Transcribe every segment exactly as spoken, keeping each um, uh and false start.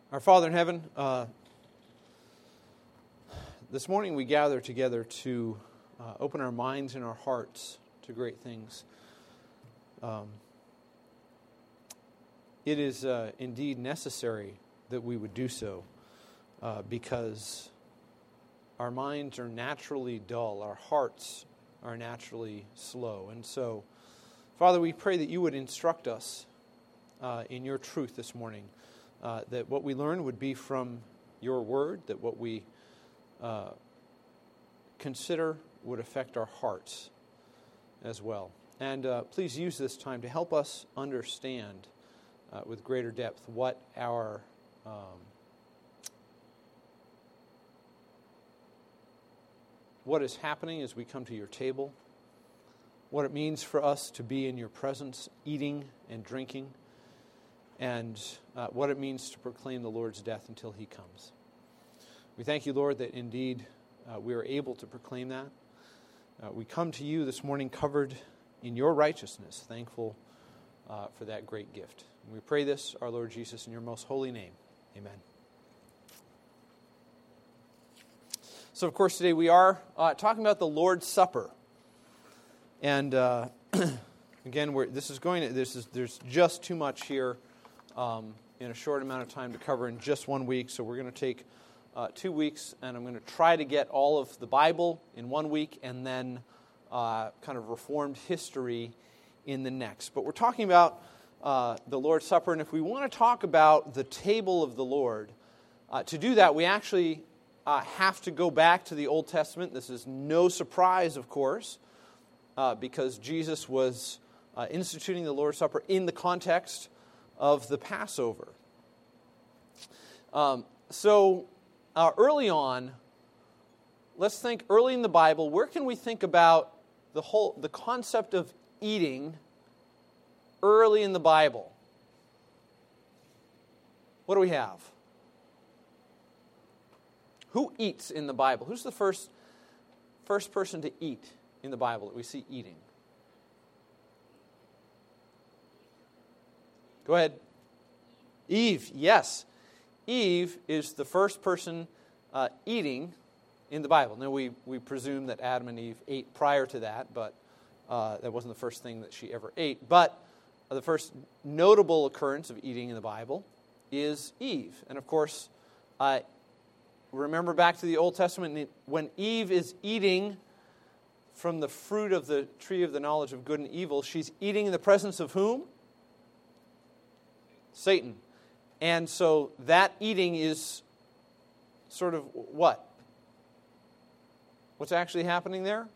Our Father in heaven, uh, this morning we gather together to uh, open our minds and our hearts to great things. Um, it is uh, indeed necessary that we would do so uh, because our minds are naturally dull, our hearts are naturally slow. And so, Father, we pray that you would instruct us uh, in your truth this morning. Uh, that what we learn would be from your word, that what we uh, consider would affect our hearts as well. And uh, please use this time to help us understand uh, with greater depth what our um, what is happening as we come to your table, what it means for us to be in your presence, eating and drinking, and uh, what it means to proclaim the Lord's death until he comes. We thank you, Lord, that indeed uh, we are able to proclaim that. Uh, we come to you this morning covered in your righteousness, thankful uh, for that great gift. And we pray this, our Lord Jesus, in your most holy name. Amen. So, of course, today we are uh, talking about the Lord's Supper. And uh, again, we're, this is going to, this is there's just too much here. Um, in a short amount of time to cover in just one week. So we're going to take uh, two weeks, and I'm going to try to get all of the Bible in one week and then uh, kind of Reformed history in the next. But we're talking about uh, the Lord's Supper, and if we want to talk about the table of the Lord, uh, to do that we actually uh, have to go back to the Old Testament. This is no surprise, of course, uh, because Jesus was uh, instituting the Lord's Supper in the context of the Passover. Um, so uh, early on, let's think early in the Bible, where can we think about the whole the concept of eating early in the Bible? What do we have? Who eats in the Bible? Who's the first first person to eat in the Bible that we see eating? Go ahead. Eve, yes. Eve is the first person uh, eating in the Bible. Now, we, we presume that Adam and Eve ate prior to that, but uh, that wasn't the first thing that she ever ate. But uh, the first notable occurrence of eating in the Bible is Eve. And of course, uh, remember back to the Old Testament, when Eve is eating from the fruit of the tree of the knowledge of good and evil, she's eating in the presence of whom? Satan. And so that eating is sort of what? What's actually happening there?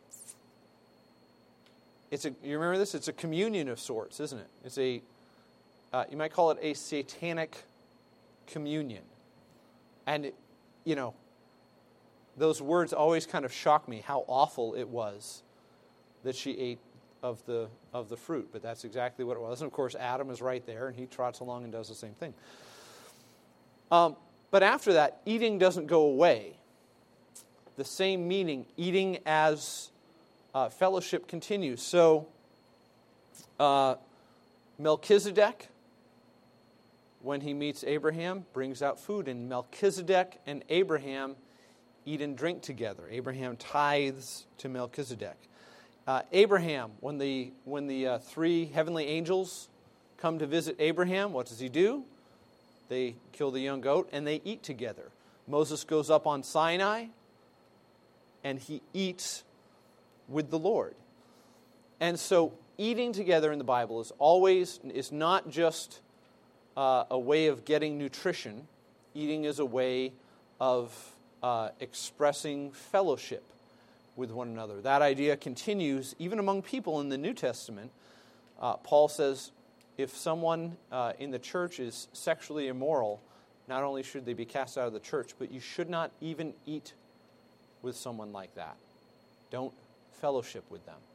It's a, you remember this? It's a communion of sorts, isn't it? It's a, uh, you might call it a satanic communion. And, it, you know, those words always kind of shock me, how awful it was that she ate of the of the fruit, but that's exactly what it was. And of course, Adam is right there, and he trots along and does the same thing. Um, but after that, eating doesn't go away. The same meaning, eating as uh, fellowship continues. So, uh, Melchizedek, when he meets Abraham, brings out food, and Melchizedek and Abraham eat and drink together. Abraham tithes to Melchizedek. Uh, Abraham, when the when the uh, three heavenly angels come to visit Abraham, what does he do? They kill the young goat and they eat together. Moses goes up on Sinai and he eats with the Lord. And so eating together in the Bible is always, is not just uh, a way of getting nutrition. Eating is a way of uh, expressing fellowship with one another. That idea continues even among people in the New Testament. Uh, Paul says if someone uh, in the church is sexually immoral, not only should they be cast out of the church, but you should not even eat with someone like that. Don't fellowship with them.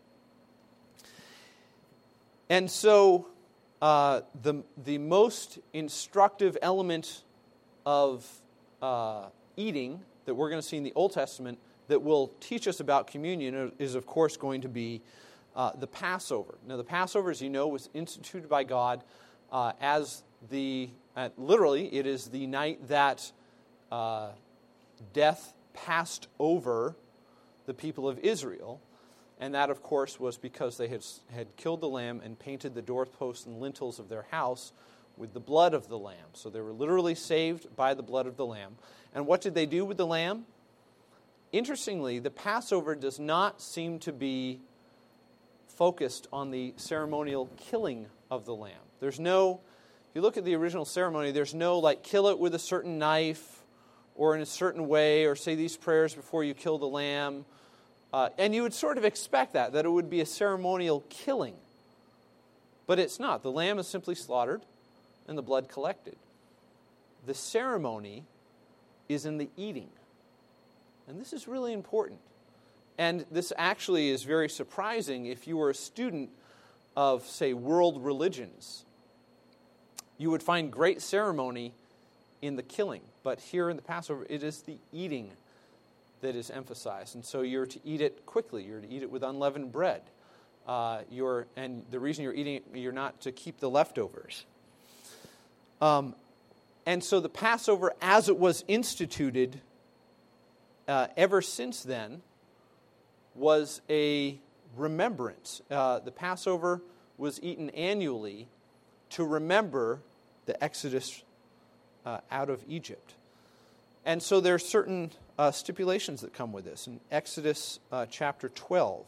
And so uh, the, the most instructive element of uh, eating that we're going to see in the Old Testament that will teach us about communion is, of course, going to be uh, the Passover. Now, the Passover, as you know, was instituted by God uh, as the And literally, it is the night that uh, death passed over the people of Israel. And that, of course, was because they had, had killed the lamb and painted the doorposts and lintels of their house with the blood of the lamb. So they were literally saved by the blood of the lamb. And what did they do with the lamb? Interestingly, the Passover does not seem to be focused on the ceremonial killing of the lamb. There's no, if you look at the original ceremony, there's no like kill it with a certain knife or in a certain way or say these prayers before you kill the lamb. Uh, and you would sort of expect that, that it would be a ceremonial killing. But it's not. The lamb is simply slaughtered and the blood collected. The ceremony is in the eating. And this is really important. And this actually is very surprising if you were a student of, say, world religions. You would find great ceremony in the killing. But here in the Passover, it is the eating that is emphasized. And so you're to eat it quickly. You're to eat it with unleavened bread. Uh, you're, and the reason you're eating it, you're not to keep the leftovers. Um, and so the Passover, as it was instituted uh, ever since then, was a remembrance. Uh, the Passover was eaten annually to remember the Exodus uh, out of Egypt. And so there are certain uh, stipulations that come with this. In Exodus uh, chapter twelve,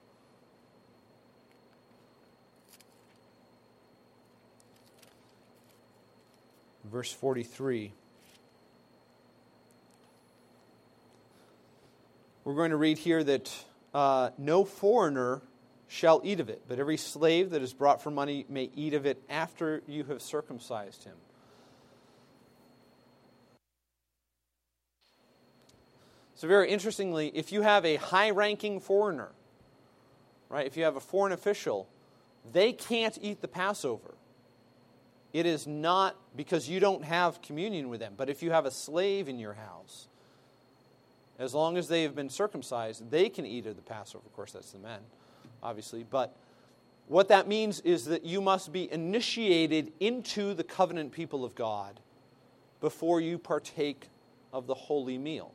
verse forty-three, we're going to read here that uh, no foreigner shall eat of it, but every slave that is brought for money may eat of it after you have circumcised him. So very interestingly, if you have a high-ranking foreigner, right, if you have a foreign official, they can't eat the Passover. It is not because you don't have communion with them. But if you have a slave in your house, as long as they have been circumcised, they can eat of the Passover. Of course, that's the men, obviously. But what that means is that you must be initiated into the covenant people of God before you partake of the holy meal.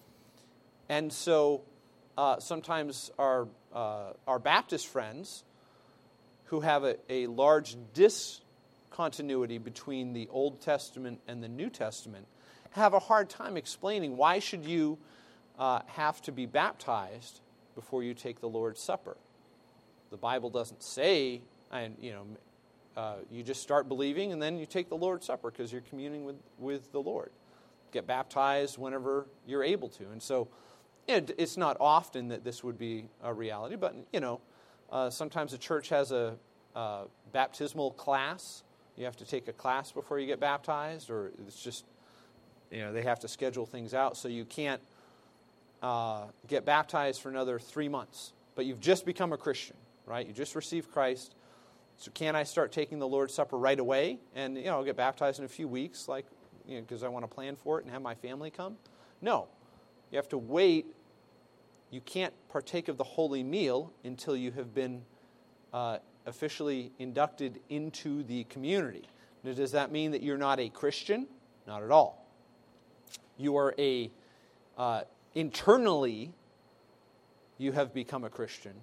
And so uh, sometimes our, uh, our Baptist friends who have a, a large discontinuity between the Old Testament and the New Testament have a hard time explaining why should you uh, have to be baptized before you take the Lord's Supper. The Bible doesn't say, and you know, uh, you just start believing and then you take the Lord's Supper because you're communing with, with the Lord. Get baptized whenever you're able to. And so it, it's not often that this would be a reality, but you know, uh, sometimes a church has a uh, baptismal class. You have to take a class before you get baptized, or it's just, you know, they have to schedule things out, so you can't uh, get baptized for another three months. But you've just become a Christian, right? You just received Christ. So can I start taking the Lord's Supper right away and, you know, get baptized in a few weeks, like, you know, because I want to plan for it and have my family come? No. You have to wait. You can't partake of the holy meal until you have been uh, officially inducted into the community. Now, does that mean that you're not a Christian? Not at all. You are a, uh, internally, you have become a Christian.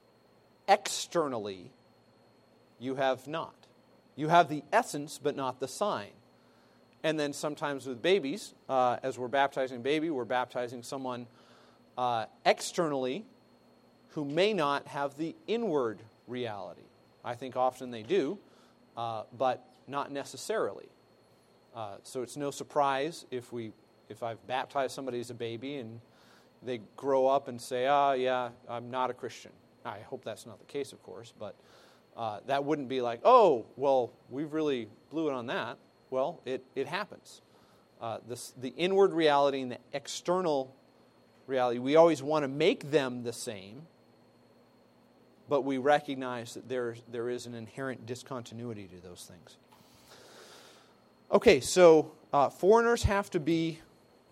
Externally, you have not. You have the essence, but not the sign. And then sometimes with babies, uh, as we're baptizing a baby, we're baptizing someone uh, externally who may not have the inward reality. I think often they do, uh, but not necessarily. Uh, so it's no surprise if we, if I've baptized somebody as a baby and they grow up and say, "Ah, oh, yeah, I'm not a Christian." I hope that's not the case, of course, but uh, that wouldn't be like, "Oh, well, we really blew it on that." Well, it, it happens. Uh, this, the inward reality and the external reality, we always want to make them the same, but we recognize that there, there is an inherent discontinuity to those things. Okay, so uh, foreigners have to be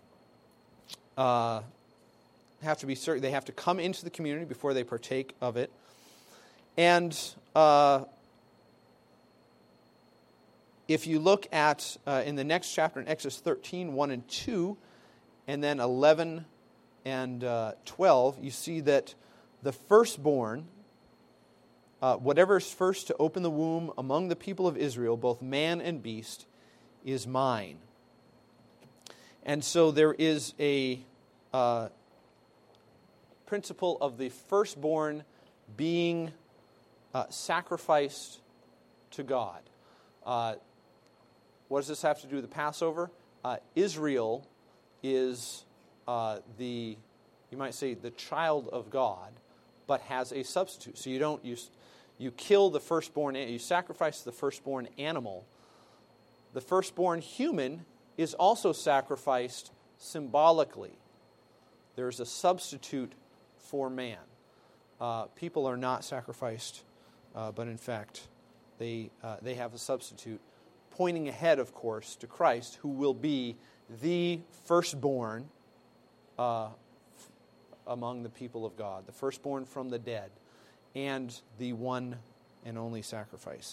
uh, have to be certain. They have to come into the community before they partake of it, and uh, if you look at, uh, in the next chapter, in Exodus thirteen, one and two, and then eleven and uh, twelve, you see that the firstborn, uh, whatever is first to open the womb among the people of Israel, both man and beast, is mine. And so there is a uh, principle of the firstborn being uh, sacrificed to God. Uh, what does this have to do with the Passover? Uh, Israel is uh, the, you might say, the child of God, but has a substitute. So you don't, you, you kill the firstborn, you sacrifice the firstborn animal. The firstborn human is also sacrificed symbolically. There's a substitute for man. Uh, people are not sacrificed, uh, but in fact, they uh, they have a substitute, pointing ahead, of course, to Christ, who will be the firstborn uh, f- among the people of God, the firstborn from the dead, and the one and only sacrifice.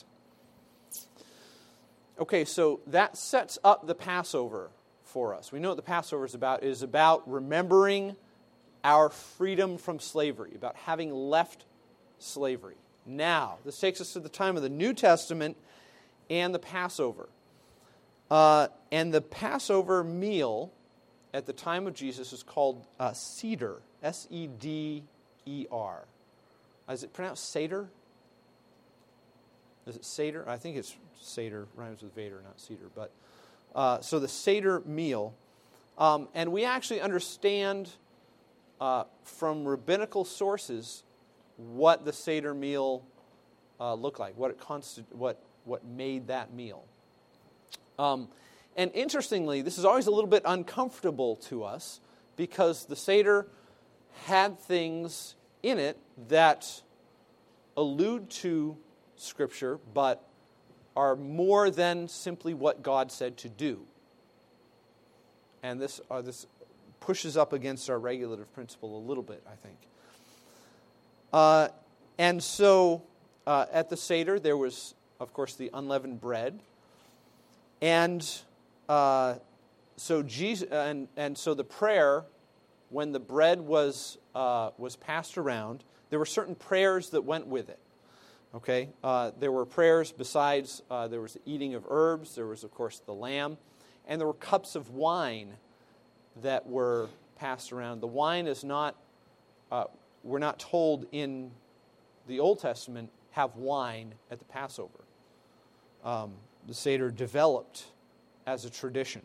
Okay, so that sets up the Passover for us. We know what the Passover is about. It is about remembering our freedom from slavery, about having left slavery. Now, this takes us to the time of the New Testament and the Passover. Uh, and the Passover meal at the time of Jesus is called uh, Seder, S E D E R. Is it pronounced Seder? Is it Seder? I think it's Seder, rhymes with Vader, not Cedar. But uh, so the Seder meal. Um, and we actually understand uh, from rabbinical sources what the Seder meal uh, looked like, what it consti- what what made that meal. Um, and interestingly, this is always a little bit uncomfortable to us because the Seder had things in it that allude to Scripture, but are more than simply what God said to do. And this uh, this pushes up against our regulative principle a little bit, I think. Uh, and so uh, at the Seder, there was, of course, the unleavened bread. And uh, so Jesus, and, and so the prayer, when the bread was uh, was passed around, there were certain prayers that went with it. Okay, uh, there were prayers besides, uh, there was the eating of herbs, there was, of course, the lamb, and there were cups of wine that were passed around. The wine is not, uh, we're not told in the Old Testament, have wine at the Passover. Um, the Seder developed as a tradition.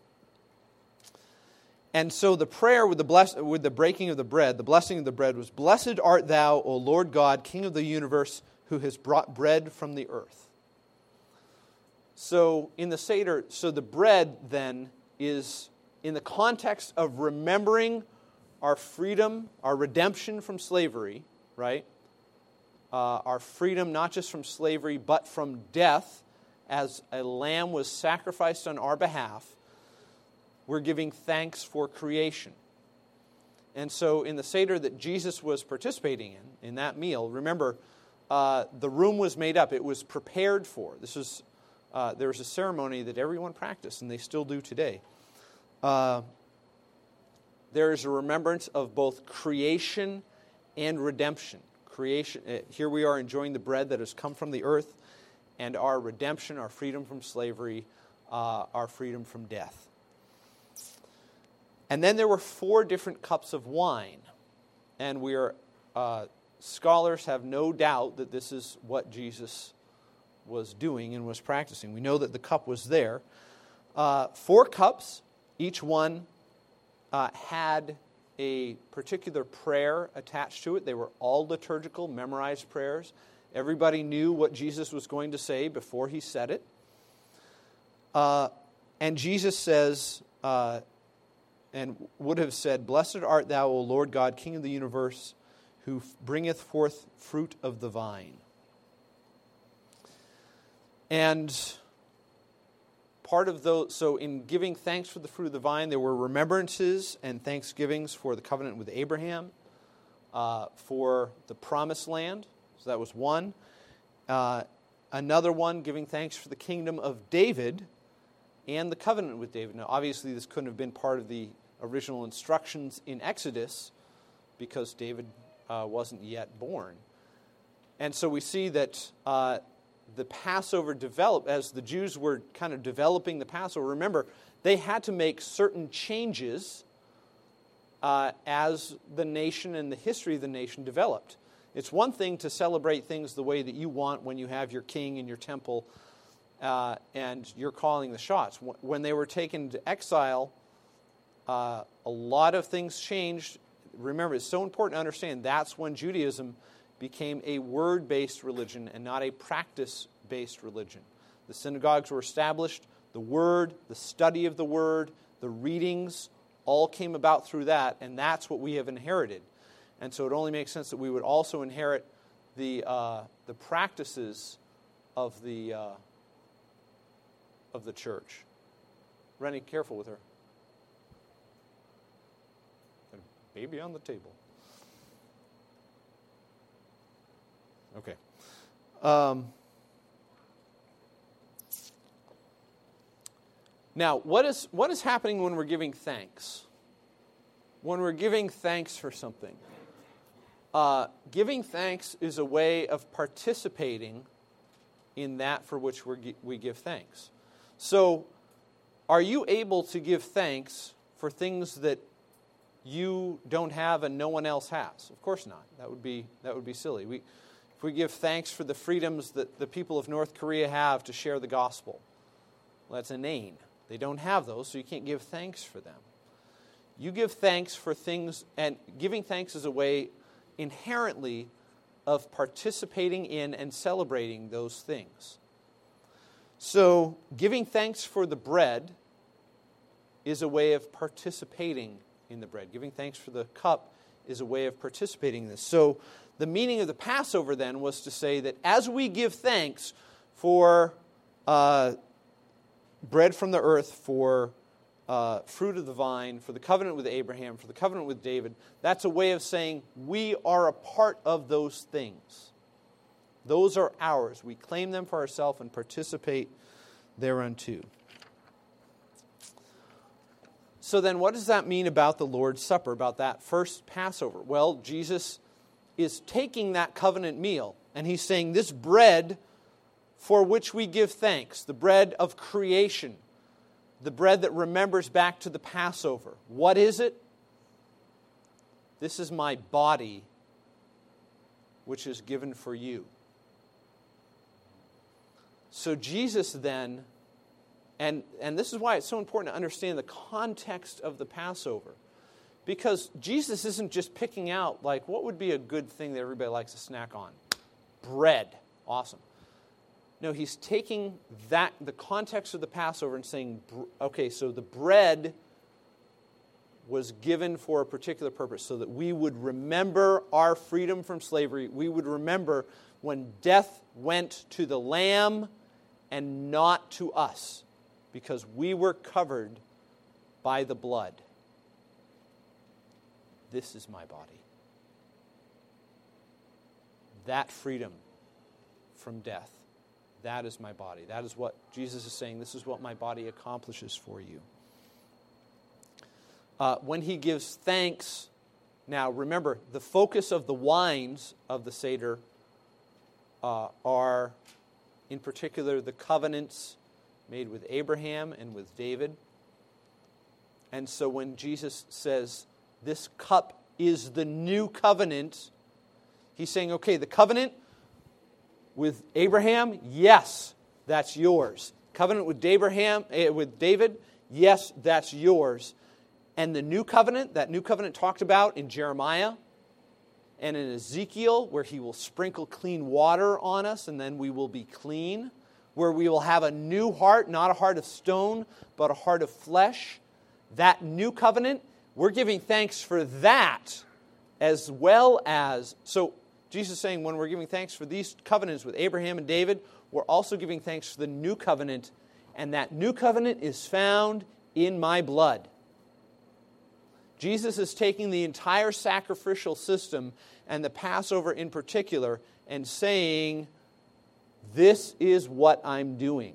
And so the prayer with the bless, with the breaking of the bread, the blessing of the bread was, "Blessed art thou, O Lord God, King of the universe, who has brought bread from the earth." So in the Seder, so the bread then is in the context of remembering our freedom, our redemption from slavery, right? Uh, our freedom not just from slavery, but from death, as a lamb was sacrificed on our behalf. We're giving thanks for creation. And so in the Seder that Jesus was participating in, in that meal, remember, uh, the room was made up. It was prepared for. This was, uh, there was a ceremony that everyone practiced, and they still do today. Uh, there is a remembrance of both creation and redemption. Creation. Uh, here we are enjoying the bread that has come from the earth, and our redemption, our freedom from slavery, uh, our freedom from death. And then there were four different cups of wine. And we are, uh, scholars have no doubt that this is what Jesus was doing and was practicing. We know that the cup was there. Uh, four cups, each one uh, had a particular prayer attached to it. They were all liturgical, memorized prayers. Everybody knew what Jesus was going to say before he said it. Uh, and Jesus says... Uh, and would have said, "Blessed art thou, O Lord God, King of the universe, who bringeth forth fruit of the vine." And part of those, so in giving thanks for the fruit of the vine, there were remembrances and thanksgivings for the covenant with Abraham, uh, for the promised land. So that was one. Uh, another one giving thanks for the kingdom of David and the covenant with David. Now, obviously, this couldn't have been part of the original instructions in Exodus because David uh, wasn't yet born. And so we see that uh, the Passover developed, as the Jews were kind of developing the Passover. Remember, they had to make certain changes uh, as the nation and the history of the nation developed. It's one thing to celebrate things the way that you want when you have your king in your temple uh, and you're calling the shots. When they were taken to exile, uh, a lot of things changed. Remember, it's so important to understand that's when Judaism became a word-based religion and not a practice-based religion. The synagogues were established. The word, the study of the word, the readings all came about through that, and that's what we have inherited. And so it only makes sense that we would also inherit the uh, the practices of the uh, of the church. Rennie, careful with her. Got a baby on the table. Okay. Um, now, what is what is happening when we're giving thanks? When we're giving thanks for something. Uh, giving thanks is a way of participating in that for which we we give thanks. So, are you able to give thanks for things that you don't have and no one else has? Of course not. That would be that would be silly. We, if we give thanks for the freedoms that the people of North Korea have to share the gospel, well, that's inane. They don't have those, so you can't give thanks for them. You give thanks for things, and giving thanks is a way inherently of participating in and celebrating those things. So, giving thanks for the bread is a way of participating in the bread. Giving thanks for the cup is a way of participating in this. So, the meaning of the Passover then was to say that as we give thanks for uh, bread from the earth, for Uh, fruit of the vine, for the covenant with Abraham, for the covenant with David, that's a way of saying we are a part of those things. Those are ours. We claim them for ourselves and participate thereunto. So then what does that mean about the Lord's Supper, about that first Passover? Well, Jesus is taking that covenant meal and he's saying this bread for which we give thanks, the bread of creation, the bread that remembers back to the Passover. What is it? This is my body, which is given for you. So Jesus then, and, and this is why it's so important to understand the context of the Passover. Because Jesus isn't just picking out, like, what would be a good thing that everybody likes to snack on? Bread. Awesome. No, he's taking that, the context of the Passover and saying, okay, so the bread was given for a particular purpose so that we would remember our freedom from slavery. We would remember when death went to the Lamb and not to us because we were covered by the blood. This is my body. That freedom from death. That is my body. That is what Jesus is saying. This is what my body accomplishes for you. Uh, when he gives thanks, now remember, the focus of the wines of the Seder uh, are, in particular, the covenants made with Abraham and with David. And so when Jesus says, this cup is the new covenant, he's saying, okay, the covenant with Abraham, yes, that's yours. Covenant with Abraham, with David, yes, that's yours. And the new covenant, that new covenant talked about in Jeremiah and in Ezekiel, where he will sprinkle clean water on us and then we will be clean, where we will have a new heart, not a heart of stone, but a heart of flesh. That new covenant, we're giving thanks for that as well as, so Jesus is saying when we're giving thanks for these covenants with Abraham and David, we're also giving thanks for the new covenant, and that new covenant is found in my blood. Jesus is taking the entire sacrificial system and the Passover in particular and saying, This is what I'm doing.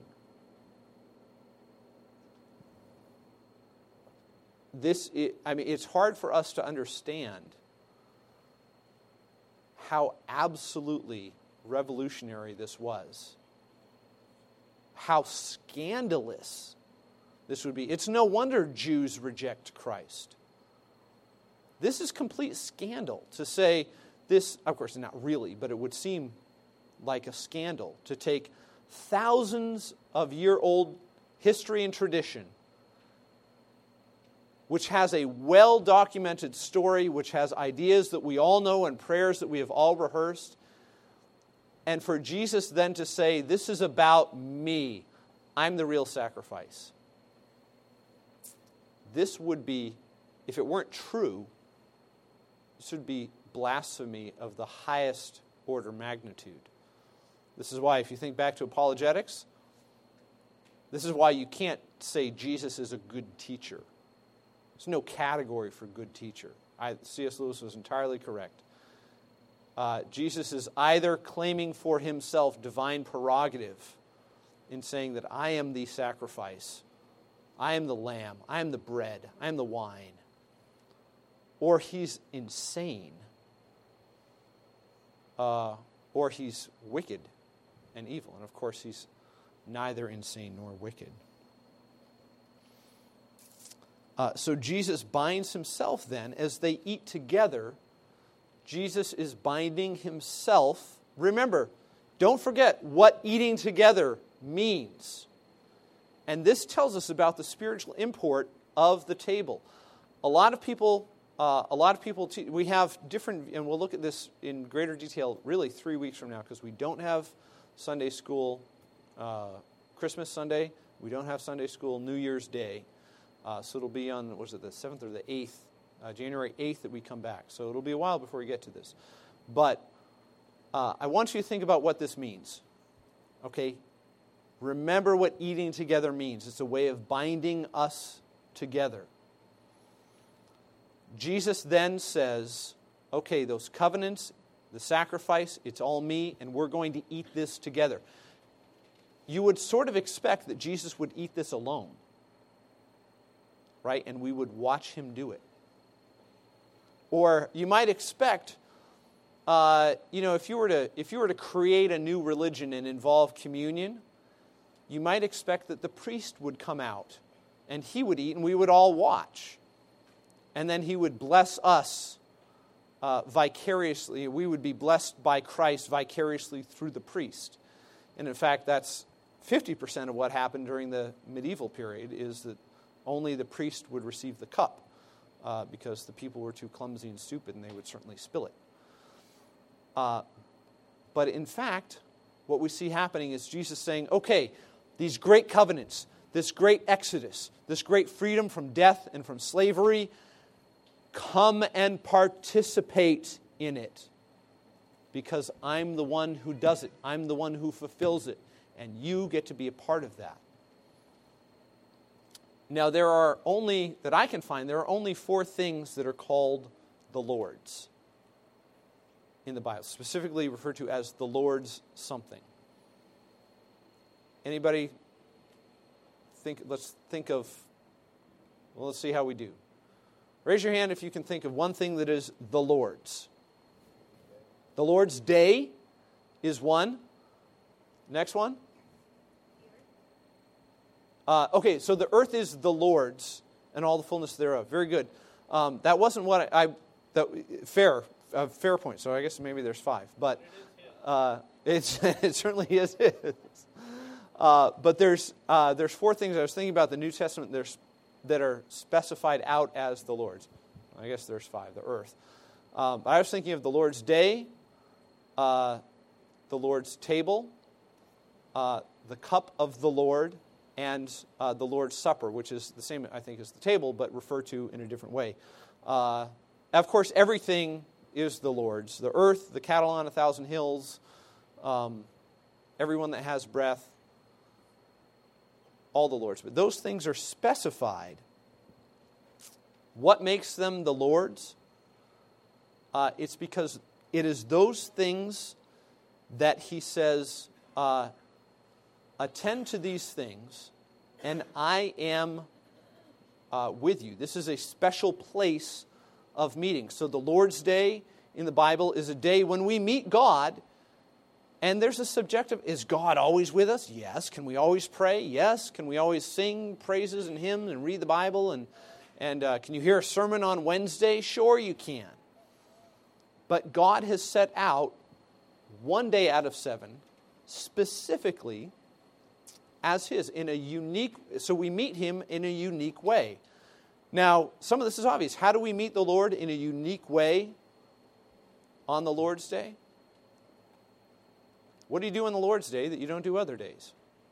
This, is, I mean, it's hard for us to understand how absolutely revolutionary this was. How scandalous this would be. It's no wonder Jews reject Christ. This is complete scandal to say this, of course not really, but it would seem like a scandal to take thousands of year old history and tradition, which has a well-documented story, which has ideas that we all know and prayers that we have all rehearsed, and for Jesus then to say, this is about me. I'm the real sacrifice. This would be, if it weren't true, this would be blasphemy of the highest order magnitude. This is why, if you think back to apologetics, this is why you can't say Jesus is a good teacher. There's no category for good teacher. I, C S Lewis was entirely correct. Uh, Jesus is either claiming for himself divine prerogative in saying that I am the sacrifice, I am the lamb, I am the bread, I am the wine, or he's insane, uh, or he's wicked and evil. And of course, he's neither insane nor wicked. Uh, so Jesus binds himself then as they eat together. Jesus is binding himself. Remember, don't forget what eating together means. And this tells us about the spiritual import of the table. A lot of people, uh, a lot of people, te- we have different, and we'll look at this in greater detail really three weeks from now because we don't have Sunday school uh, Christmas Sunday. We don't have Sunday school New Year's Day. Uh, so it'll be on, was it the seventh or the eighth? Uh, January eighth that we come back. So it'll be a while before we get to this. But uh, I want you to think about what this means. Okay? Remember what eating together means. It's a way of binding us together. Jesus then says, okay, those covenants, the sacrifice, it's all me, and we're going to eat this together. You would sort of expect that Jesus would eat this alone. Right? And we would watch him do it. Or you might expect, uh, you know, if you were to if you were to create a new religion and involve communion, you might expect that the priest would come out and he would eat and we would all watch. And then he would bless us uh, vicariously. We would be blessed by Christ vicariously through the priest. And in fact, that's fifty percent of what happened during the medieval period is that only the priest would receive the cup. Uh, because the people were too clumsy and stupid and they would certainly spill it. Uh, but in fact, what we see happening is Jesus saying, okay, these great covenants, this great exodus, this great freedom from death and from slavery, come and participate in it. Because I'm the one who does it. I'm the one who fulfills it. And you get to be a part of that. Now, there are only, that I can find, there are only four things that are called the Lord's in the Bible, specifically referred to as the Lord's something. Anybody think, let's think of, well, let's see how we do. Raise your hand if you can think of one thing that is the Lord's. The Lord's Day is one. Next one. Uh, okay, so the earth is the Lord's and all the fullness thereof. Very good. Um, that wasn't what I, I that, fair, uh, fair point. So I guess maybe there's five, but uh, it's it certainly is. Uh, but there's uh, there's four things I was thinking about the New Testament there's, that are specified out as the Lord's. I guess there's five. The earth. Um, I was thinking of the Lord's Day, uh, the Lord's table, uh, the cup of the Lord, and uh, the Lord's Supper, which is the same, I think, as the table, but referred to in a different way. Uh, of course, everything is the Lord's. The earth, the cattle on a thousand hills, um, everyone that has breath, all the Lord's. But those things are specified. What makes them the Lord's? Uh, it's because it is those things that he says uh, attend to these things, and I am uh, with you. This is a special place of meeting. So the Lord's Day in the Bible is a day when we meet God, and there's a subjective, is God always with us? Yes. Can we always pray? Yes. Can we always sing praises and hymns and read the Bible? And, and uh, can you hear a sermon on Wednesday? Sure you can. But God has set out one day out of seven specifically as his, in a unique, so we meet him in a unique way. Now, some of this is obvious. How do we meet the Lord in a unique way on the Lord's Day? What do you do on the Lord's Day that you don't do other days?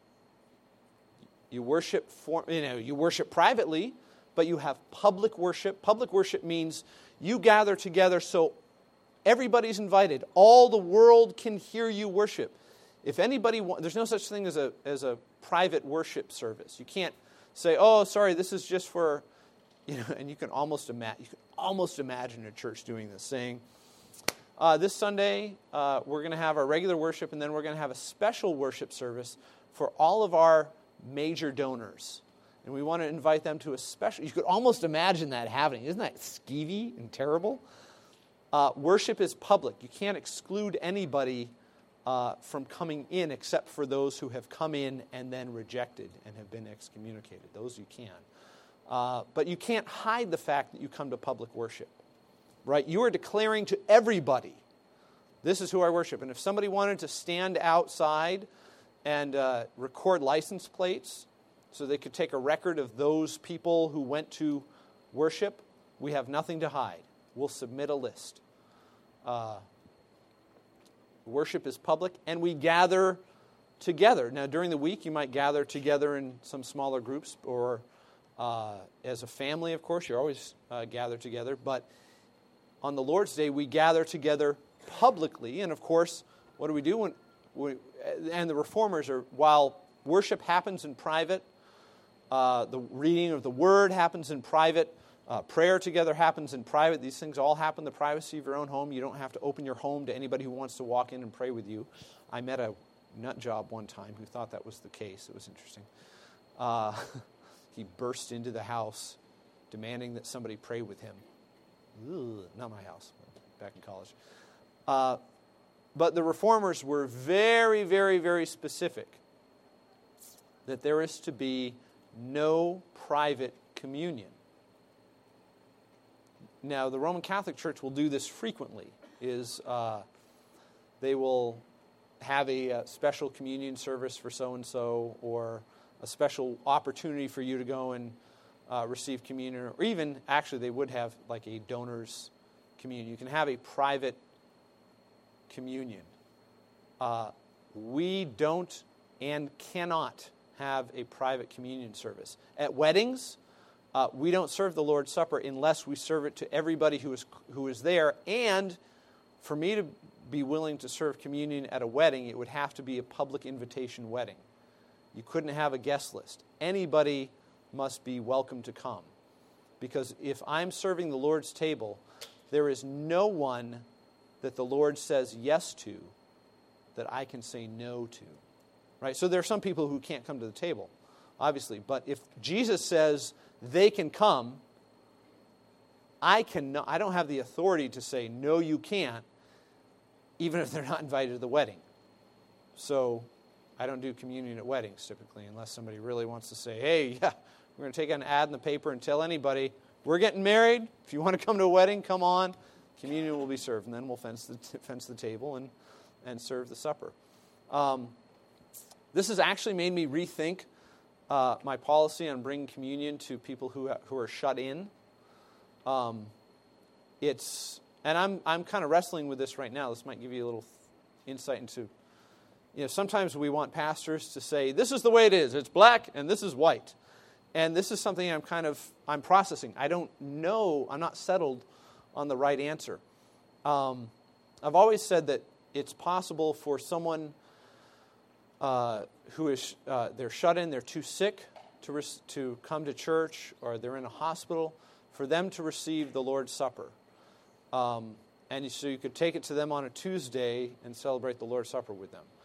You worship for, you know, you worship privately, but you have public worship. Public worship means you gather together so everybody's invited. All the world can hear you worship. If anybody, there's no such thing as a as a private worship service. You can't say, "Oh, sorry, this is just for," you know. And you can almost imagine you can almost imagine a church doing this, saying, uh, "This Sunday uh, we're going to have our regular worship, and then we're going to have a special worship service for all of our major donors, and we want to invite them to a special." You could almost imagine that happening. Isn't that skeevy and terrible? Uh, worship is public. You can't exclude anybody Uh, from coming in except for those who have come in and then rejected and have been excommunicated. Those you can. Uh, but you can't hide the fact that you come to public worship. Right? You are declaring to everybody, this is who I worship. And if somebody wanted to stand outside and uh, record license plates so they could take a record of those people who went to worship, we have nothing to hide. We'll submit a list. Uh Worship is public, and we gather together. Now, during the week, you might gather together in some smaller groups, or uh, as a family, of course, you always uh, gather together. But on the Lord's Day, we gather together publicly, and of course, what do we do when we, and the Reformers are, while worship happens in private, uh, the reading of the Word happens in private, Uh, prayer together happens in private. These things all happen in the privacy of your own home. You don't have to open your home to anybody who wants to walk in and pray with you. I met a nut job one time who thought that was the case. It was interesting. Uh, he burst into the house demanding that somebody pray with him. Ugh, not my house, back in college. Uh, but the Reformers were very, very, very specific that there is to be no private communion. Now, the Roman Catholic Church will do this frequently, is uh, they will have a, a special communion service for so-and-so, or a special opportunity for you to go and uh, receive communion, or even, actually, they would have like a donor's communion. You can have a private communion. Uh, we don't and cannot have a private communion service. At weddings, Uh, we don't serve the Lord's Supper unless we serve it to everybody who is who is there. And for me to be willing to serve communion at a wedding, it would have to be a public invitation wedding. You couldn't have a guest list. Anybody must be welcome to come. Because if I'm serving the Lord's table, there is no one that the Lord says yes to that I can say no to. Right? So there are some people who can't come to the table, obviously. But if Jesus says they can come, I can. I don't have the authority to say, no, you can't, even if they're not invited to the wedding. So I don't do communion at weddings typically, unless somebody really wants to say, hey, yeah, we're going to take an ad in the paper and tell anybody, we're getting married. If you want to come to a wedding, come on. Communion will be served, and then we'll fence the, fence the table and, and serve the supper. Um, this has actually made me rethink Uh, my policy on bringing communion to people who ha- who are shut in. Um, it's and I'm I'm kind of wrestling with this right now. This might give you a little insight into, you know, sometimes we want pastors to say, this is the way it is. It's black and this is white. And this is something I'm kind of I'm processing. I don't know. I'm not settled on the right answer. Um, I've always said that it's possible for someone Uh, who is uh, they're shut in, they're too sick to res- to come to church, or they're in a hospital, for them to receive the Lord's Supper. Um, and so you could take it to them on a Tuesday and celebrate the Lord's Supper with them.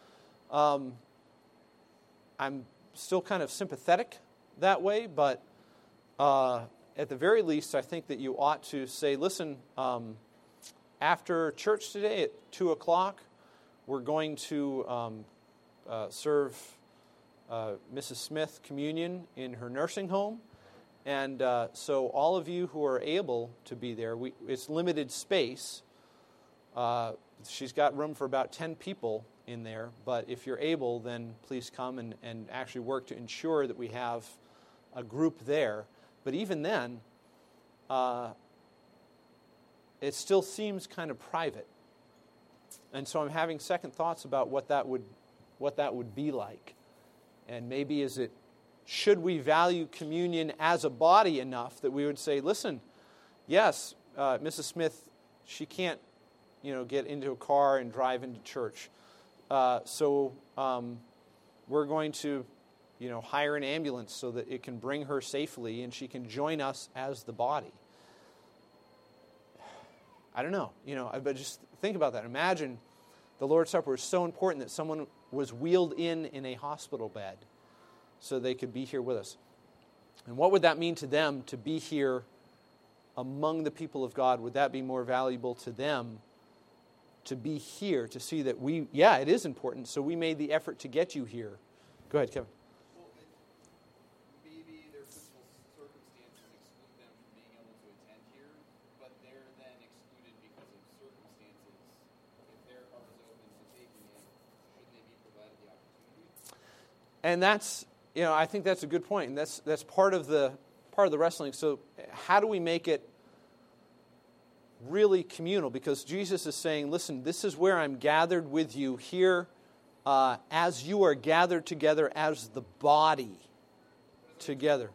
Um, I'm still kind of sympathetic that way, but uh, at the very least, I think that you ought to say, listen, um, after church today at two o'clock, we're going to um, uh, serve uh, Missus Smith communion in her nursing home. And uh, so all of you who are able to be there, we, it's limited space. Uh, she's got room for about ten people in there. But if you're able, then please come and, and actually work to ensure that we have a group there. But even then, uh, it still seems kind of private. And so I'm having second thoughts about what that would what that would be like. And maybe is it, should we value communion as a body enough that we would say, listen, yes, uh, Missus Smith, she can't, you know, get into a car and drive into church. Uh, so um, we're going to, you know, hire an ambulance so that it can bring her safely and she can join us as the body. I don't know, you know, but just think about that. Imagine the Lord's Supper was so important that someone was wheeled in in a hospital bed so they could be here with us. And what would that mean to them to be here among the people of God? Would that be more valuable to them to be here, to see that we, yeah, it is important, so we made the effort to get you here. Go ahead, Kevin. Well, it, maybe their physical circumstances exclude them from being able to attend here, but they're then excluded because of circumstances. If their heart is open to taking it, shouldn't they be provided the opportunity? And that's, you know, I think that's a good point, and that's that's part of the part of the wrestling. So how do we make it really communal? Because Jesus is saying, listen, this is where I'm gathered with you here uh, as you are gathered together as the body together.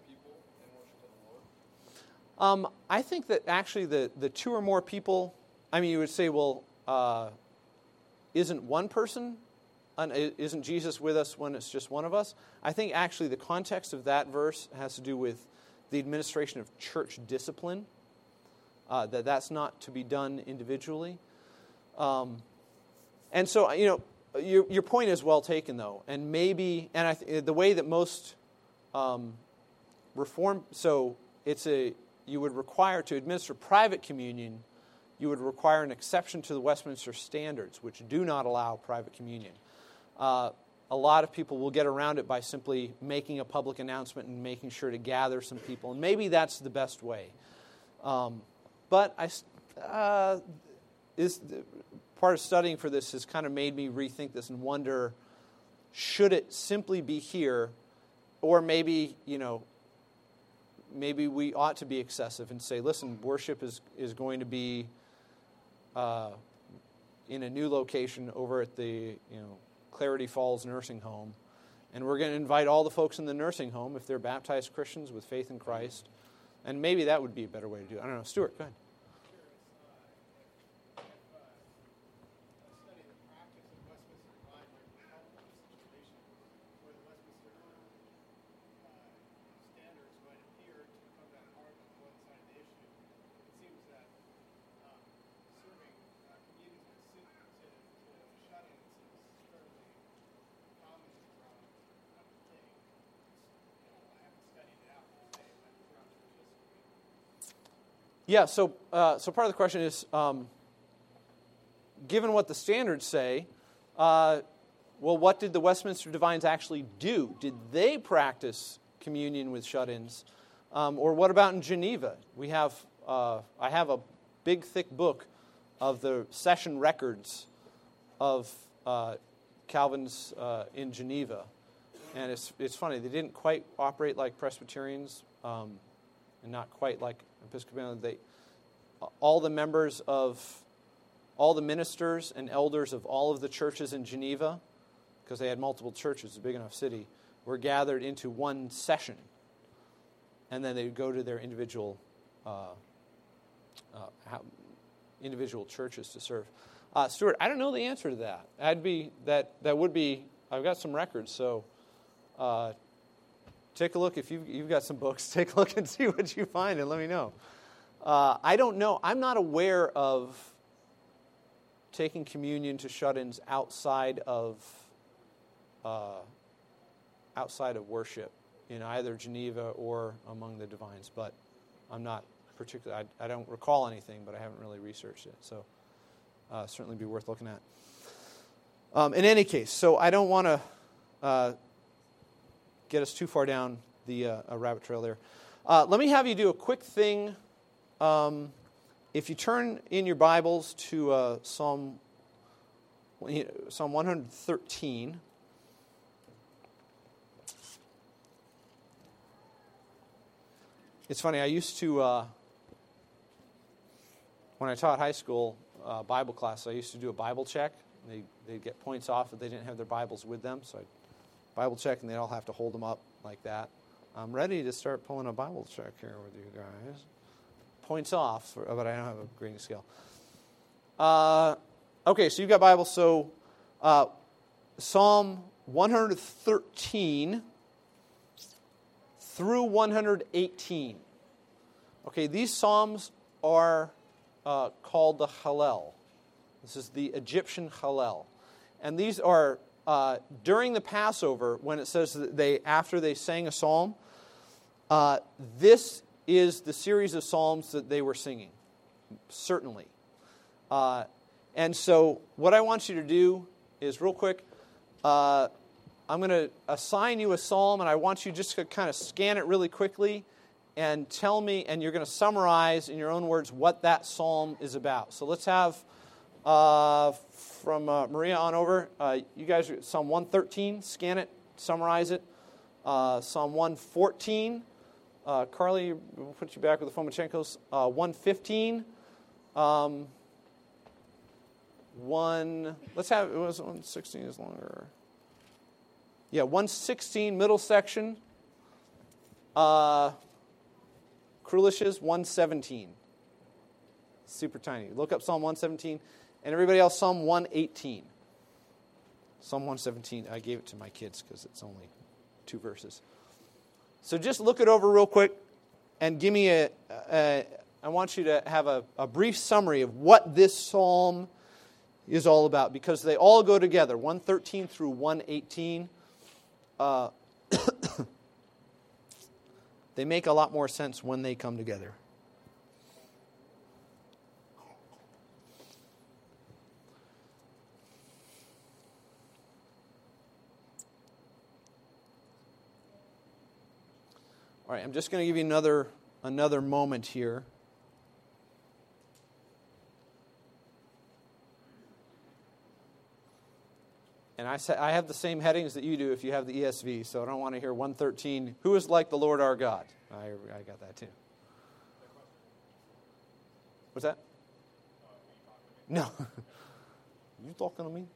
Um, I think that actually the, the two or more people, I mean, you would say, well, uh, isn't one person, isn't Jesus with us when it's just one of us? I think actually the context of that verse has to do with the administration of church discipline. Uh, that that's not to be done individually. Um, and so, you know, your your point is well taken, though. And maybe, and I th- the way that most um, reform, so it's a, you would require to administer private communion, you would require an exception to the Westminster Standards, which do not allow private communion. Uh, a lot of people will get around it by simply making a public announcement and making sure to gather some people. And maybe that's the best way. Um, But I, uh, is part of studying for this has kind of made me rethink this and wonder, should it simply be here, or maybe, you know, maybe we ought to be excessive and say, listen, worship is, is going to be uh, in a new location over at the, you know, Clarity Falls Nursing Home, and we're going to invite all the folks in the nursing home, if they're baptized Christians with faith in Christ. And maybe that would be a better way to do it. I don't know. Stuart, go ahead. Yeah, so uh, so part of the question is, um, given what the standards say, uh, well, what did the Westminster Divines actually do? Did they practice communion with shut-ins? Um, or what about in Geneva? We have, uh, I have a big, thick book of the session records of uh, Calvin's uh, in Geneva. And it's it's funny, they didn't quite operate like Presbyterians, um, and not quite like Episcopalian. They, all the members of, all the ministers and elders of all of the churches in Geneva, because they had multiple churches, it's a big enough city, were gathered into one session. And then they would go to their individual uh, uh, individual churches to serve. Uh, Stuart, I don't know the answer to that. I'd be that that would be. I've got some records, so uh, take a look. If you've, you've got some books, take a look and see what you find, and let me know. Uh, I don't know. I'm not aware of taking communion to shut-ins outside of uh, outside of worship in either Geneva or among the divines, but I'm not particularly, I, I don't recall anything, but I haven't really researched it, so uh, certainly be worth looking at. Um, in any case, so I don't want to uh, get us too far down the uh, a rabbit trail there. Uh, let me have you do a quick thing. Um, if you turn in your Bibles to uh, Psalm Psalm one thirteen. It's funny, I used to, uh, when I taught high school uh, Bible class, I used to do a Bible check. They, they'd get points off if they didn't have their Bibles with them. So I'd Bible check, and they'd all have to hold them up like that. I'm ready to start pulling a Bible check here with you guys. Points off, but I don't have a grading scale. Uh, okay, so you've got Bible. So uh, Psalm one thirteen through one eighteen. Okay, these psalms are uh, called the Hallel. This is the Egyptian Hallel. And these are, uh, during the Passover, when it says that they, after they sang a psalm, uh, this is the series of psalms that they were singing, certainly. Uh, and so what I want you to do is, real quick, uh, I'm going to assign you a psalm, and I want you just to kind of scan it really quickly and tell me, and you're going to summarize in your own words what that psalm is about. So let's have, uh, from uh, Maria on over, uh, you guys, Psalm one thirteen, scan it, summarize it. Uh, Psalm one fourteen, uh, Carly, we'll put you back with the Fomachenkos. Uh, one fifteen, um, one, let's have, it was one sixteen is longer. Yeah, one sixteen, middle section. Uh, Krulish's one seventeen. Super tiny. Look up Psalm one seventeen. And everybody else, Psalm one eighteen. Psalm one seventeen, I gave it to my kids because it's only two verses. So just look it over real quick and give me a, a I want you to have a, a brief summary of what this psalm is all about, because they all go together, one thirteen through one eighteen. Uh, they make a lot more sense when they come together. All right, I'm just going to give you another another moment here. And I say, I have the same headings that you do if you have the E S V, so I don't want to hear one thirteen, who is like the Lord our God? I, I got that too. What's that? No. You talking to me?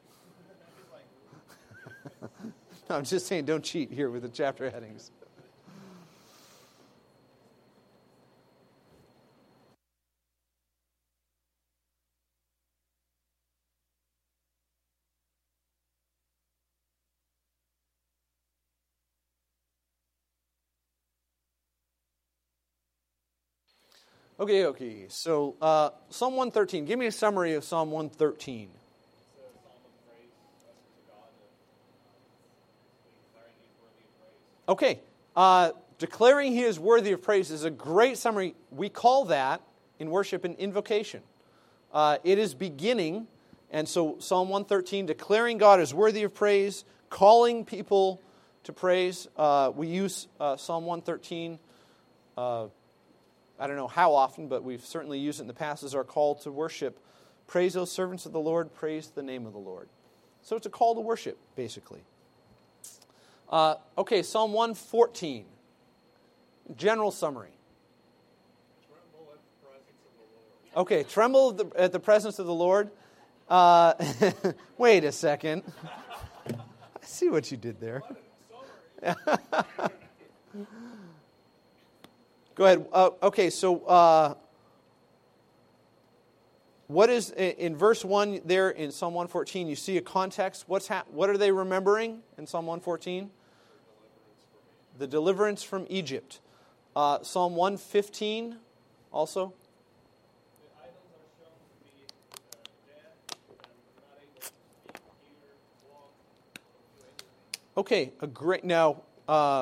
No, I'm just saying don't cheat here with the chapter headings. Okay, okay. So uh, Psalm one thirteen. Give me a summary of Psalm one thirteen. It's a psalm of praise to God, declaring He's worthy of praise. Okay. Uh, declaring He is worthy of praise is a great summary. We call that in worship an invocation. Uh, it is beginning, and so Psalm one thirteen, declaring God is worthy of praise, calling people to praise. Uh, we use uh, Psalm one thirteen. Uh, I don't know how often, but we've certainly used it in the past as our call to worship. Praise those servants of the Lord, praise the name of the Lord. So it's a call to worship, basically. Uh, okay, Psalm one fourteen. General summary. Tremble at the presence of the Lord. Okay, tremble at the, at the presence of the Lord. Uh, wait a second. I see what you did there. Go ahead. Uh, okay, so uh, what is, in verse one there in Psalm one fourteen, you see a context. What's ha- What are they remembering in Psalm one fourteen? The deliverance from Egypt. Uh, Psalm one fifteen also. The idols are shown to be uh, dead and not able to speak, hear, walk, or do anything. Okay, a great, now, uh,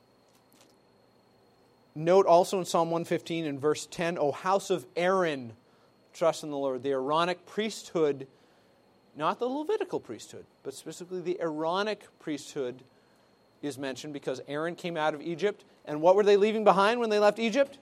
note also in Psalm one fifteen in verse ten, O house of Aaron, trust in the Lord. The Aaronic priesthood, not the Levitical priesthood, but specifically the Aaronic priesthood is mentioned because Aaron came out of Egypt. And what were they leaving behind when they left Egypt?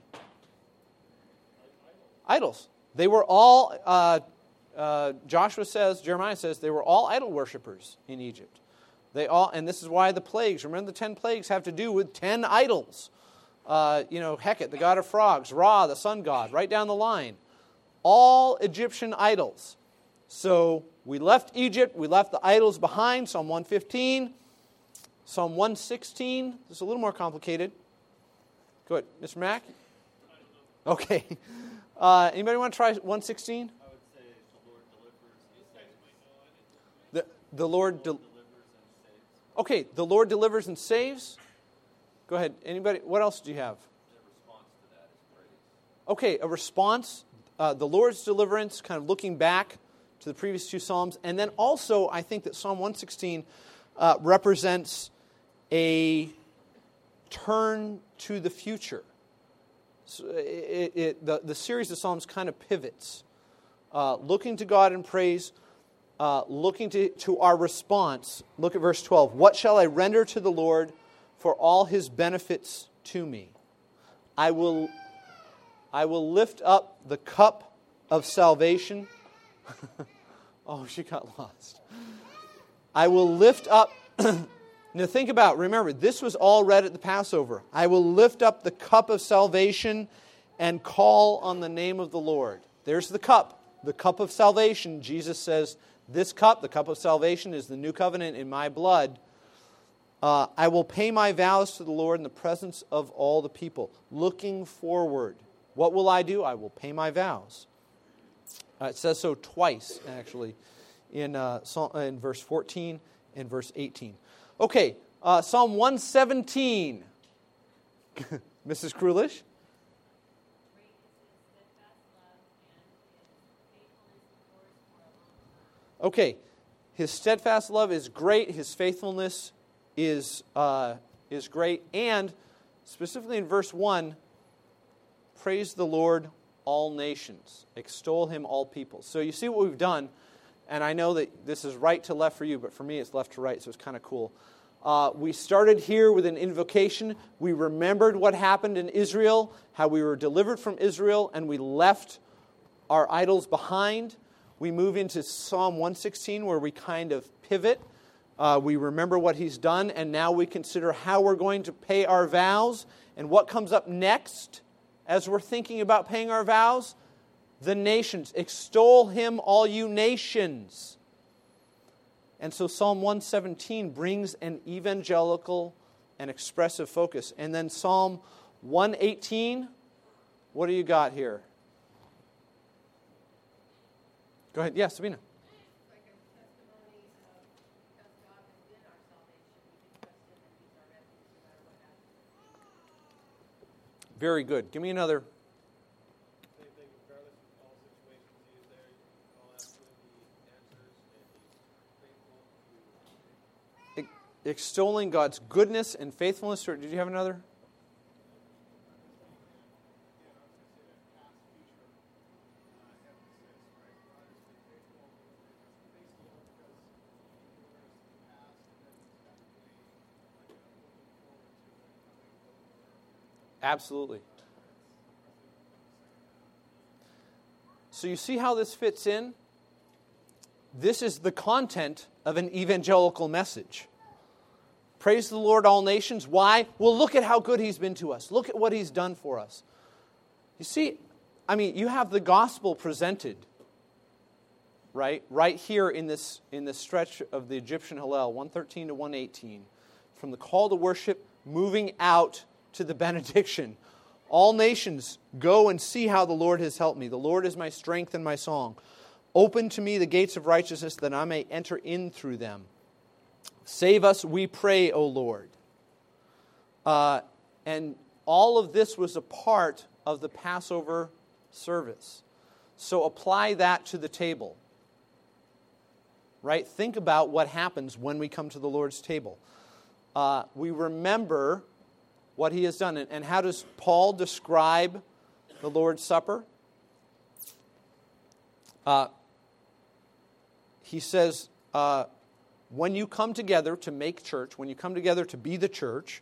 Idols. They were all, uh, uh, Joshua says, Jeremiah says, they were all idol worshippers in Egypt. They all, and this is why the plagues, remember the ten plagues have to do with ten idols. Uh, you know, Hecate, the god of frogs, Ra, the sun god, right down the line. All Egyptian idols. So we left Egypt, we left the idols behind, Psalm one fifteen. Psalm one sixteen, this is a little more complicated. Go ahead, Mister Mack? Okay. Uh, anybody want to try one sixteen? I would say the Lord delivers and saves. The, the Lord, de- delivers and saves. okay, the Lord delivers and saves. Go ahead. Anybody? What else do you have? The response to that is praise. Okay, a response. Uh, the Lord's deliverance, kind of looking back to the previous two Psalms. And then also, I think that Psalm one sixteen uh, represents a turn to the future. So it, it, the, the series of Psalms kind of pivots. Uh, looking to God in praise, uh, looking to, to our response. Look at verse twelve. What shall I render to the Lord for all His benefits to me? I will, I will lift up the cup of salvation. Oh, she got lost. I will lift up... Now think about, remember, this was all read at the Passover. I will lift up the cup of salvation and call on the name of the Lord. There's the cup, the cup of salvation. Jesus says, this cup, the cup of salvation, is the new covenant in my blood. Uh, I will pay my vows to the Lord in the presence of all the people. Looking forward. What will I do? I will pay my vows. Uh, it says so twice, actually, in, uh, in verse fourteen and verse eighteen. Okay, uh, Psalm one seventeen. Missus Krulish? Okay, His steadfast love is great. His faithfulness is uh, is great. And specifically in verse one, praise the Lord, all nations. Extol Him, all peoples. So you see what we've done. And I know that this is right to left for you, but for me it's left to right, so it's kind of cool. Uh, we started here with an invocation. We remembered what happened in Israel, how we were delivered from Israel, and we left our idols behind. We move into Psalm one sixteen, where we kind of pivot. Uh, we remember what He's done, and now we consider how we're going to pay our vows. And what comes up next as we're thinking about paying our vows? The nations. Extol Him, all you nations. And so Psalm one seventeen brings an evangelical and expressive focus. And then Psalm one eighteen, what do you got here? Go ahead. Yes, Sabina. Very good. Give me another. Extolling God's goodness and faithfulness. Or did you have another? Absolutely. So you see how this fits in? This is the content of an evangelical message. Praise the Lord, all nations. Why? Well, look at how good He's been to us. Look at what He's done for us. You see, I mean, you have the gospel presented, right? Right here in this, in this stretch of the Egyptian Hallel, one thirteen to one eighteen. From the call to worship, moving out to the benediction. All nations, go and see how the Lord has helped me. The Lord is my strength and my song. Open to me the gates of righteousness, that I may enter in through them. Save us, we pray, O Lord. Uh, and all of this was a part of the Passover service. So apply that to the table. Right? Think about what happens when we come to the Lord's table. uh, we remember what he has done. And, and how does Paul describe the Lord's Supper? Uh, he says, uh, when you come together to make church, when you come together to be the church,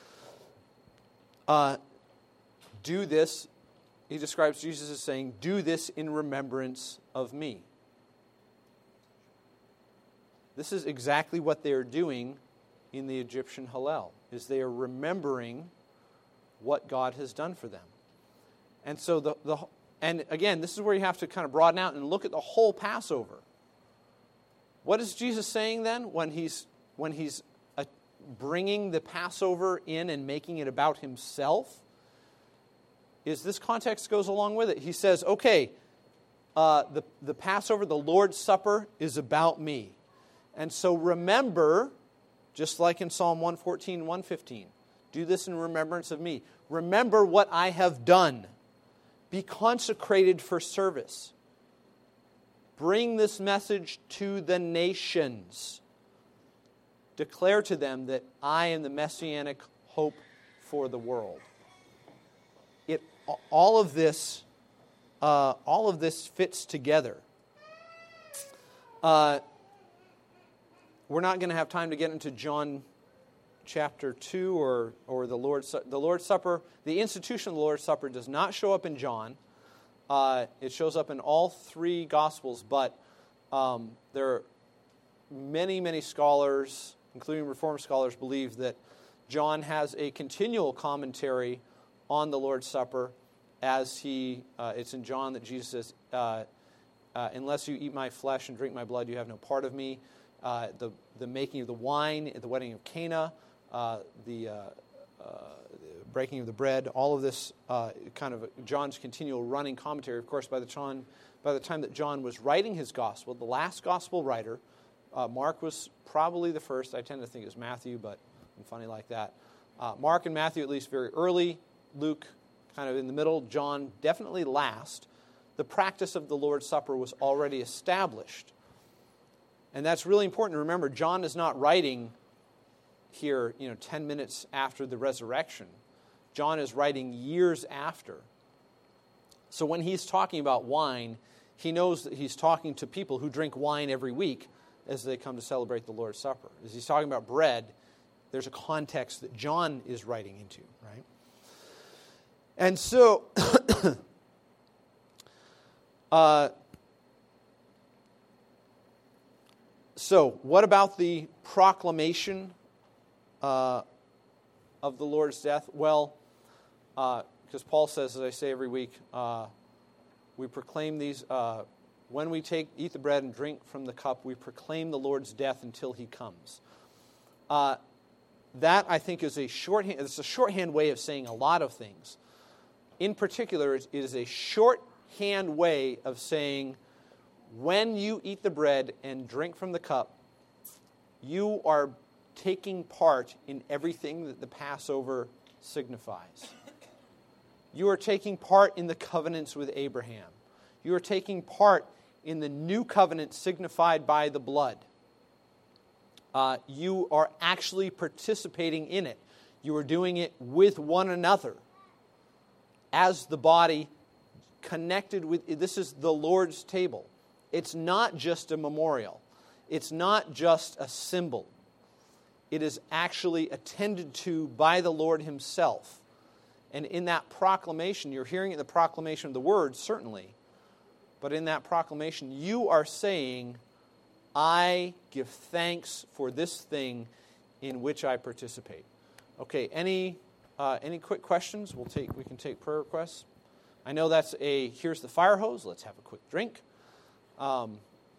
uh, do this. He describes Jesus as saying, do this in remembrance of me. This is exactly what they are doing in the Egyptian Hallel, is they are remembering what God has done for them. And so, the, the and again, this is where you have to kind of broaden out and look at the whole Passover. What is Jesus saying then when he's, when he's uh, bringing the Passover in and making it about himself? Is this context goes along with it. He says, okay, uh, the, the Passover, the Lord's Supper, is about me. And so remember, just like in Psalm one fourteen, one fifteen, do this in remembrance of me. Remember what I have done. Be consecrated for service. Bring this message to the nations. Declare to them that I am the messianic hope for the world. It, all of this, uh, all of this fits together. Uh, we're not going to have time to get into John chapter two or or the Lord's the Lord's Supper. The institution of the Lord's Supper does not show up in John. Uh, it shows up in all three Gospels, but um, there are many, many scholars, including Reformed scholars, believe that John has a continual commentary on the Lord's Supper, as he, uh, it's in John that Jesus says, uh, uh, unless you eat my flesh and drink my blood, you have no part of me. Uh, the, the making of the wine at the wedding of Cana, uh, the, uh, uh, the breaking of the bread, all of this uh, kind of John's continual running commentary. Of course, by the, John, by the time that John was writing his gospel, the last gospel writer, uh, Mark was probably the first. I tend to think it was Matthew, but I'm funny like that. Uh, Mark and Matthew at least very early, Luke kind of in the middle, John definitely last. The practice of the Lord's Supper was already established. And that's really important to remember. John is not writing here, you know, ten minutes after the resurrection. John is writing years after. So when he's talking about wine, he knows that he's talking to people who drink wine every week as they come to celebrate the Lord's Supper. As he's talking about bread, there's a context that John is writing into, right? And so, uh, so what about the proclamation uh, of the Lord's death? Well, because uh, Paul says, as I say every week, uh, we proclaim these, uh, when we take, eat the bread and drink from the cup, we proclaim the Lord's death until he comes. Uh, that, I think, is a shorthand, it's a shorthand way of saying a lot of things. In particular, it is a shorthand way of saying, when you eat the bread and drink from the cup, you are taking part in everything that the Passover signifies. You are taking part in the covenants with Abraham. You are taking part in the new covenant signified by the blood. Uh, you are actually participating in it. You are doing it with one another as the body connected with, this is the Lord's table. It's not just a memorial. It's not just a symbol. It is actually attended to by the Lord himself. And in that proclamation, you're hearing it in the proclamation of the word, certainly. But in that proclamation, you are saying, I give thanks for this thing in which I participate. Okay, any uh, any quick questions? We'll take. We can take prayer requests. I know that's a, here's the fire hose. Let's have a quick drink. Um,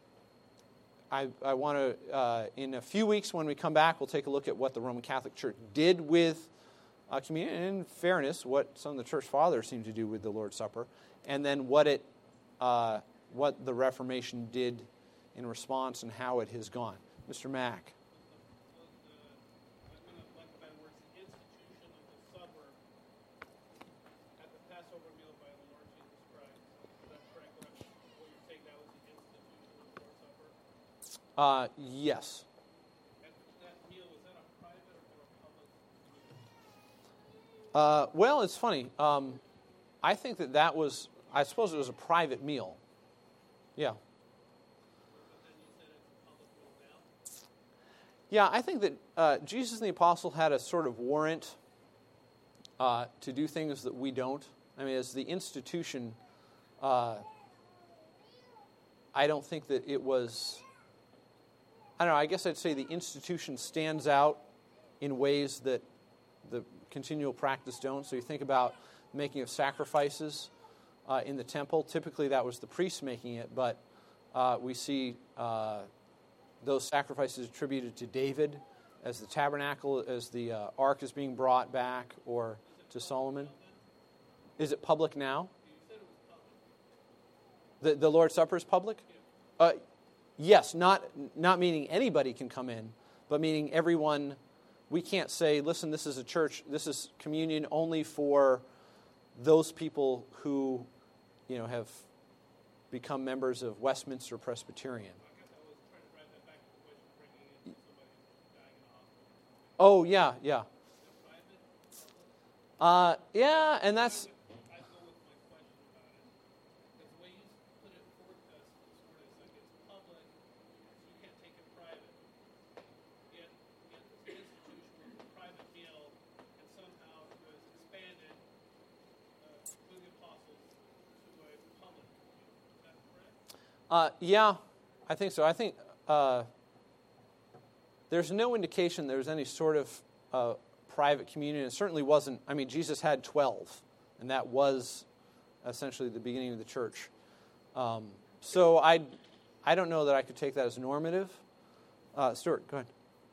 I, I want to, uh, in a few weeks when we come back, we'll take a look at what the Roman Catholic Church did with uh, communion, and in fairness, what some of the church fathers seem to do with the Lord's Supper, and then what it, uh, what the Reformation did in response and how it has gone. Mister Mack. Uh, yes. That meal, was that a private or Uh, well, it's funny. Um, I think that that was, I suppose it was a private meal. Yeah. Yeah, I think that uh, Jesus and the apostle had a sort of warrant uh, to do things that we don't. I mean, as the institution, uh, I don't think that it was, I don't know, I guess I'd say the institution stands out in ways that the continual practice don't. So you think about making of sacrifices uh, in the temple. Typically that was the priests making it, but uh, we see uh, those sacrifices attributed to David as the tabernacle, as the uh, ark is being brought back, or to Solomon. Is it public now? The the Lord's Supper is public? Uh, yes, not not meaning anybody can come in, but meaning everyone. We can't say, listen, this is a church, this is communion only for those people who, you know, have become members of Westminster Presbyterian. Oh, yeah, yeah. Uh, yeah, and that's... Uh, yeah, I think so. I think uh, there's no indication there's any sort of uh, private communion. It certainly wasn't. I mean, Jesus had twelve, and that was essentially the beginning of the church. Um, so I, I don't know that I could take that as normative. Uh, Stuart, go ahead.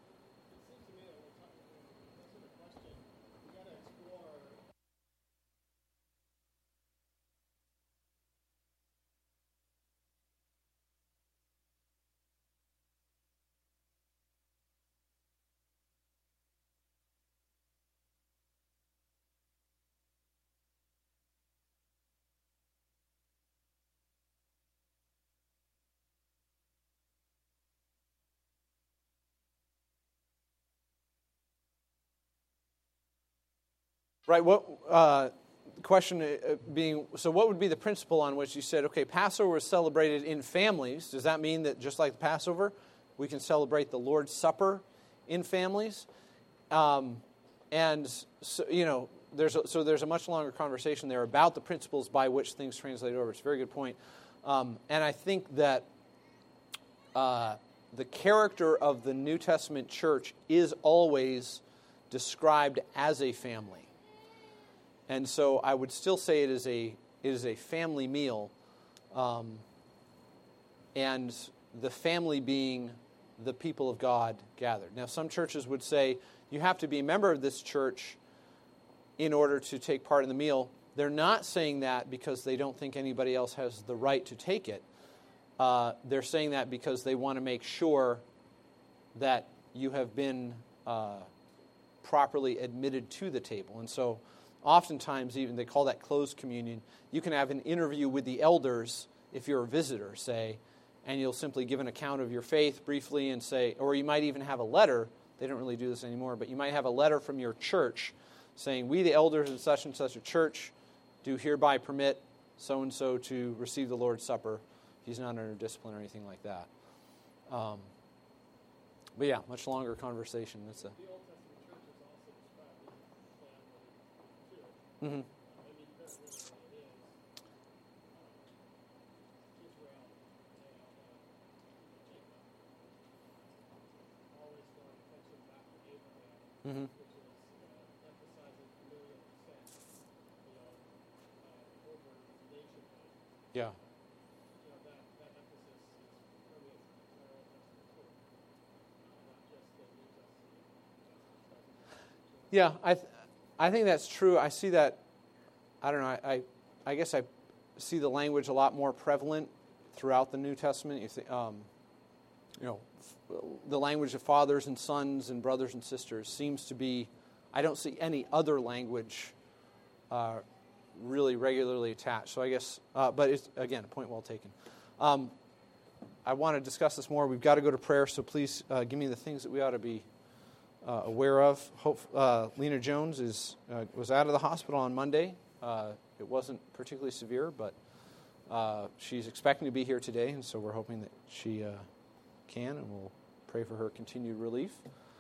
Right. What uh, the question being? So, what would be the principle on which you said, okay, Passover was celebrated in families? Does that mean that just like Passover, we can celebrate the Lord's Supper in families? Um, and so, you know, there's a, so there's a much longer conversation there about the principles by which things translate over. It's a very good point. Um, and I think that uh, the character of the New Testament church is always described as a family. And so I would still say it is a it is a family meal, um, and the family being the people of God gathered. Now, some churches would say you have to be a member of this church in order to take part in the meal. They're not saying that because they don't think anybody else has the right to take it. Uh, they're saying that because they want to make sure that you have been uh, properly admitted to the table. And so oftentimes, even they call that closed communion. You can have an interview with the elders if you're a visitor, say, and you'll simply give an account of your faith briefly and say, or you might even have a letter. They don't really do this anymore, but you might have a letter from your church saying, we, the elders in such and such a church, do hereby permit so-and-so to receive the Lord's Supper. He's not under discipline or anything like that. Um, but yeah, much longer conversation. That's a... Mm-hmm. Mm-hmm. Yeah. Yeah, I th- I think that's true. I see that, I don't know, I, I, I guess I see the language a lot more prevalent throughout the New Testament. You, think, um, you know, f- the language of fathers and sons and brothers and sisters seems to be, I don't see any other language uh, really regularly attached. So I guess, uh, but it's, again, a point well taken. Um, I want to discuss this more. We've got to go to prayer, so please uh, give me the things that we ought to be uh, aware of. Hope, uh, Lena Jones is uh, was out of the hospital on Monday. Uh, it wasn't particularly severe, but uh, she's expecting to be here today, and so we're hoping that she uh, can, and we'll pray for her continued relief.